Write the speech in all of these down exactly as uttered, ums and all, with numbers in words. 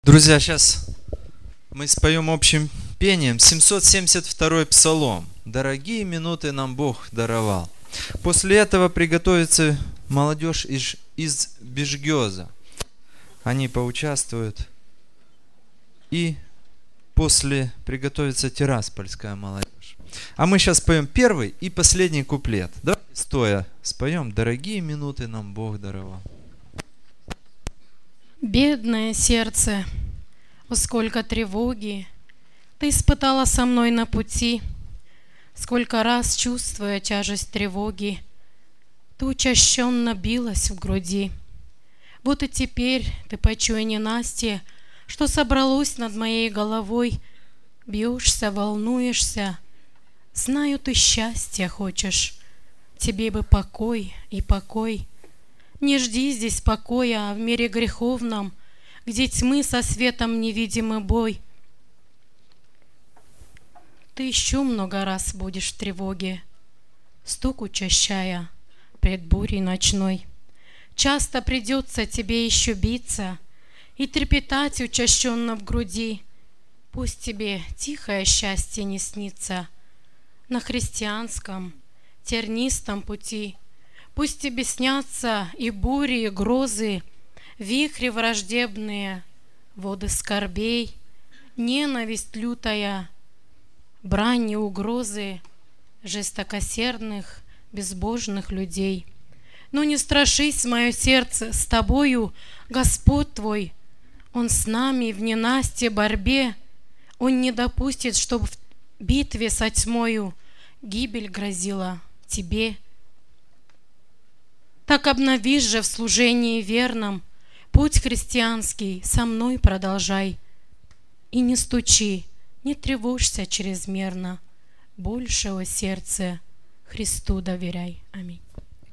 Друзья, сейчас мы споем общим пением семьсот семьдесят второй псалом. «Дорогие минуты нам Бог даровал». После этого приготовится молодежь из, из Бежгеза. Они поучаствуют. И после приготовится Тираспольская молодежь. А мы сейчас споем первый и последний куплет. Давайте стоя споем «Дорогие минуты нам Бог даровал». Бедное сердце, о сколько тревоги ты испытала со мной на пути, сколько раз, чувствуя тяжесть тревоги, ты учащенно билась в груди. Вот и теперь ты, почуя ненастье, что собралось над моей головой, бьешься, волнуешься, знаю, ты счастья хочешь, тебе бы покой и покой. Не жди здесь покоя в мире греховном, где тьмы со светом невидимый бой. Ты еще много раз будешь в тревоге, стук учащая пред бурей ночной. Часто придется тебе еще биться и трепетать учащенно в груди. Пусть тебе тихое счастье не снится на христианском тернистом пути. Пусть тебе снятся и бури, и грозы, вихри враждебные, воды скорбей, ненависть лютая, брань и угрозы жестокосердных, безбожных людей. Но не страшись, мое сердце, с тобою Господь твой, Он с нами в ненастье борьбе, Он не допустит, чтобы в битве со тьмою гибель грозила тебе. Так обновишь же в служении верном, путь христианский со мной продолжай. И не стучи, не тревожься чрезмерно, больше, о сердце, Христу доверяй. Аминь.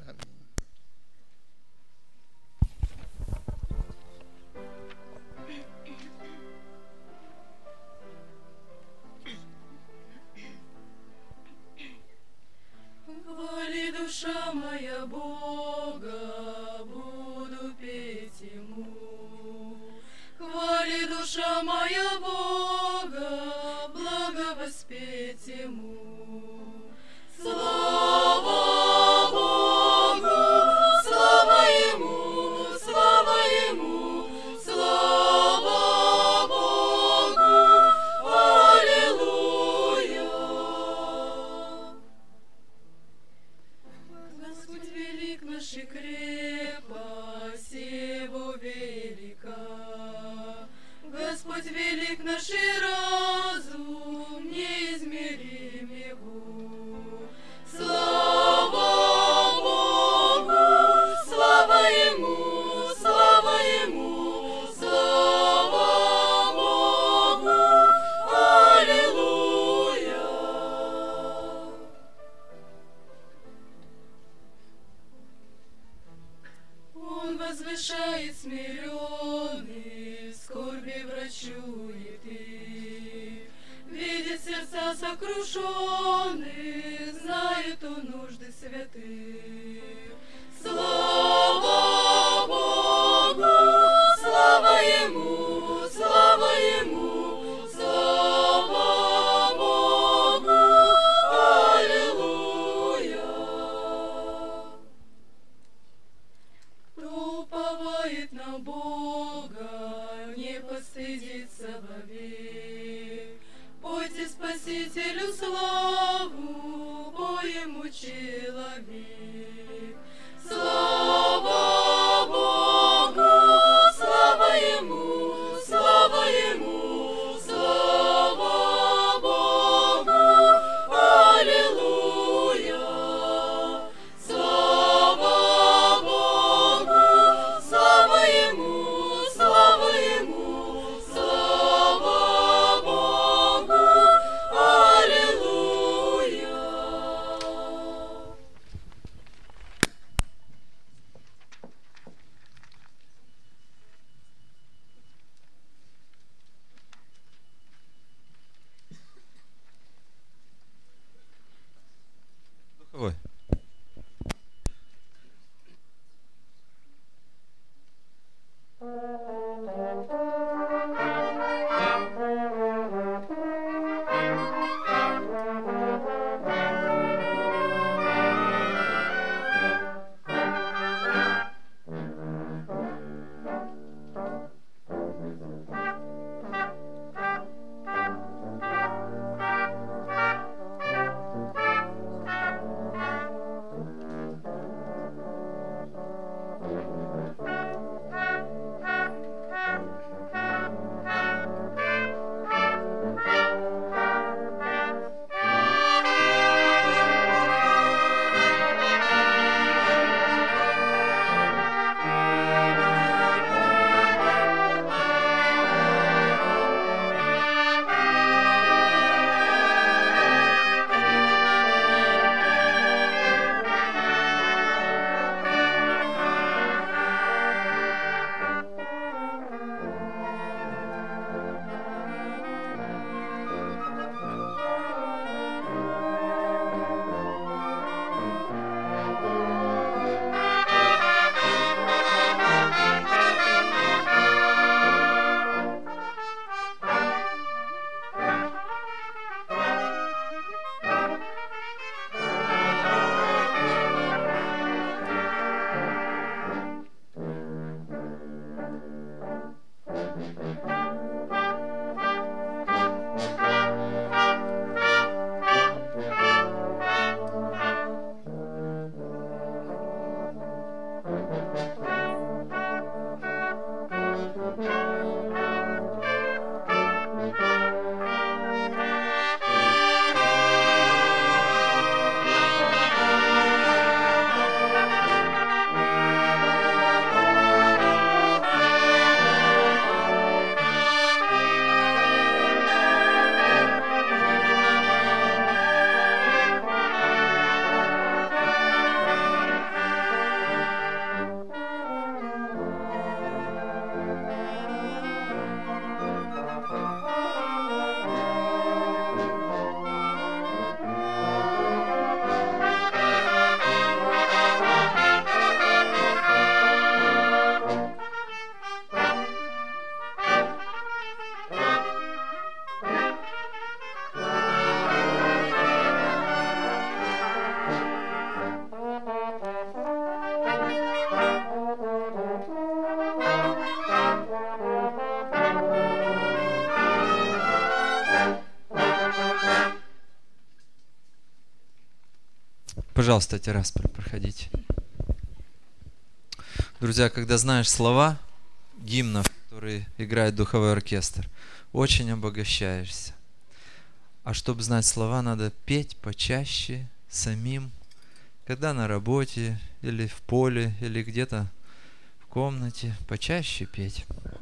Хвали, душа моя, Бога, буду петь Ему. Хвали, душа моя, Бога, благо воспеть Ему. Слава Богу, слава Ему, слава Ему, слава Богу, аллилуйя. Господь велик, наша крепость Его велика. Господь велик, наш разум неизмерим Его. Слава Богу, слава Ему, слава Ему, слава Богу, аллилуйя. Он возвышает смиренных, скорби врачует их, видит сердца сокрушенных, знает он нужды святых. Слава Богу, слава Ему, слава Ему, слава Богу, аллилуйя. Кто уповает на Бога, не постыдится вовек. Пойте Спасителю славу, пой Ему человек. Слава Богу, слава Ему, слава Ему, слава Богу, аллилуйя. Слава Богу, слава Ему, слава Ему, слава Богу, аллилуйя. Пожалуйста, террас, проходите. Друзья, когда знаешь слова гимнов, которые играет духовой оркестр, очень обогащаешься. А чтобы знать слова, надо петь почаще самим, когда на работе, или в поле, или где-то в комнате, почаще петь.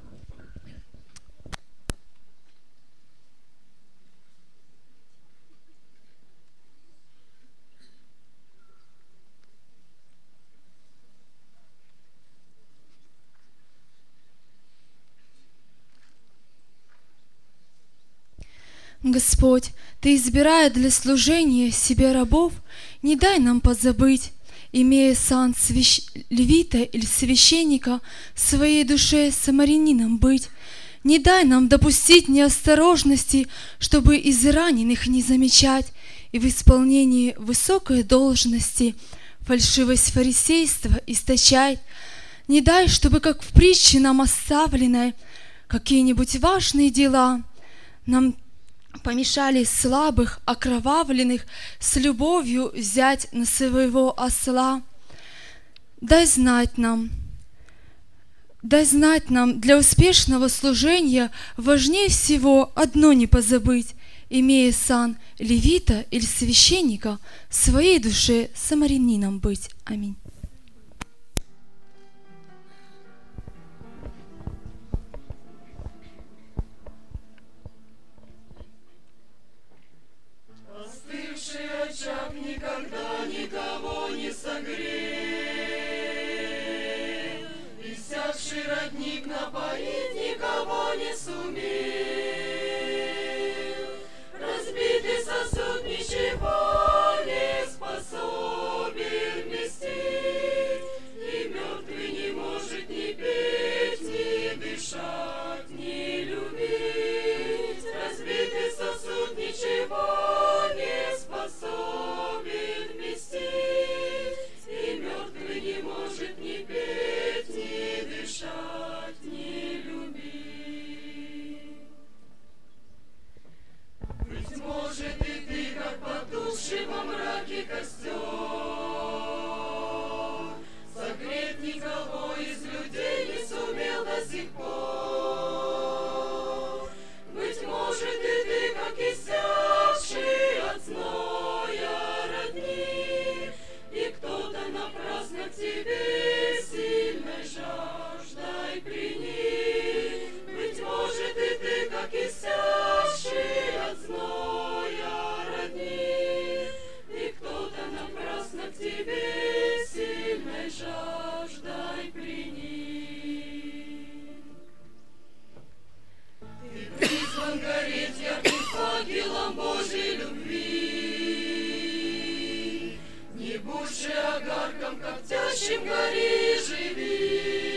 Господь, Ты, избирая для служения себе рабов, не дай нам позабыть, имея сан свящ... левита или священника, в своей душе самарянином быть. Не дай нам допустить неосторожности, чтобы из раненых не замечать и в исполнении высокой должности фальшивость фарисейства источать. Не дай, чтобы, как в притче нам оставленной, какие-нибудь важные дела нам помешали слабых, окровавленных с любовью взять на своего осла. Дай знать нам, дай знать нам, для успешного служения важнее всего одно не позабыть, имея сан левита или священника, в своей душе самарянином быть. Аминь. Очаг никогда никого не согреет, иссякший родник напоить никого не сумел, разбитый сосуд ничего не способен вместить, и мертвый не может ни петь, ни дышать, ни любить, разбитый сосуд ничего не способен вместить, и мертвый не может ни петь, ни дышать, ни любить. Быть может, и ты, как потухший во мраке костер, согреть никого из людей не сумел до сих пор. Быть может, и ты, как иссякший от зноя родник, и кто-то напрасно к тебе сильной жаждой приник. Быть может, и ты, как иссякший от зноя родник, и кто-то напрасно к тебе сильной жаждой приник. Ты призван гореть ярким факелом Божьей любви, не будь же огарком коптящим, гори, живи.